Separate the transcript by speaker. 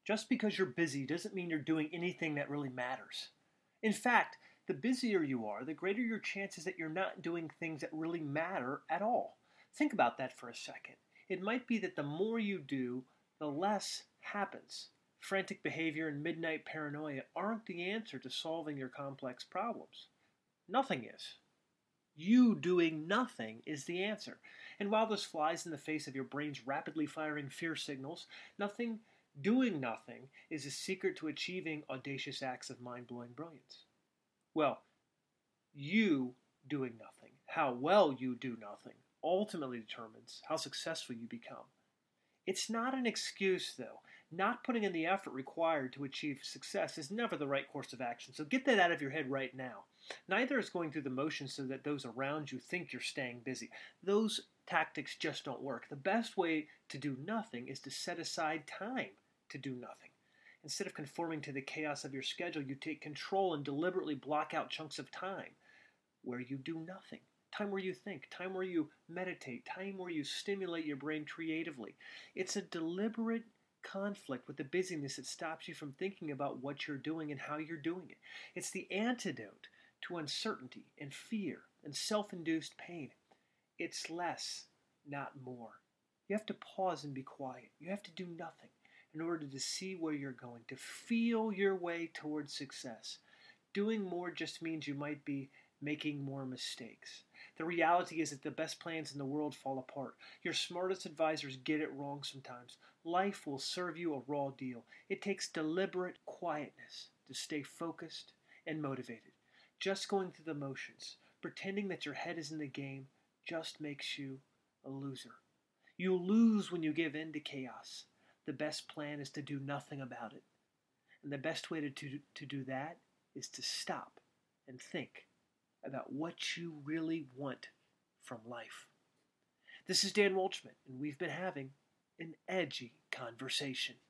Speaker 1: Just because you're busy doesn't mean you're doing anything that really matters. In fact, the busier you are, the greater your chances that you're not doing things that really matter at all. Think about that for a second. It might be that the more you do, the less happens. Frantic behavior and midnight paranoia aren't the answer to solving your complex problems. Nothing is. You doing nothing is the answer. And while this flies in the face of your brain's rapidly firing fear signals, doing nothing is a secret to achieving audacious acts of mind-blowing brilliance. Well, you doing nothing, how well you do nothing, ultimately determines how successful you become. It's not an excuse, though. Not putting in the effort required to achieve success is never the right course of action, so get that out of your head right now. Neither is going through the motions so that those around you think you're staying busy. Those tactics just don't work. The best way to do nothing is to set aside time to do nothing. Instead of conforming to the chaos of your schedule, you take control and deliberately block out chunks of time where you do nothing. Time where you think, time where you meditate, time where you stimulate your brain creatively. It's a deliberate conflict with the busyness that stops you from thinking about what you're doing and how you're doing it. It's the antidote to uncertainty and fear and self-induced pain. It's less, not more. You have to pause and be quiet. You have to do nothing in order to see where you're going, to feel your way towards success. Doing more just means you might be making more mistakes. The reality is that the best plans in the world fall apart. Your smartest advisors get it wrong sometimes. Life will serve you a raw deal. It takes deliberate quietness to stay focused and motivated. Just going through the motions, pretending that your head is in the game, just makes you a loser. You lose when you give in to chaos. The best plan is to do nothing about it. And the best way to do that is to stop and think about what you really want from life. This is Dan Wolchman, and we've been having an edgy conversation.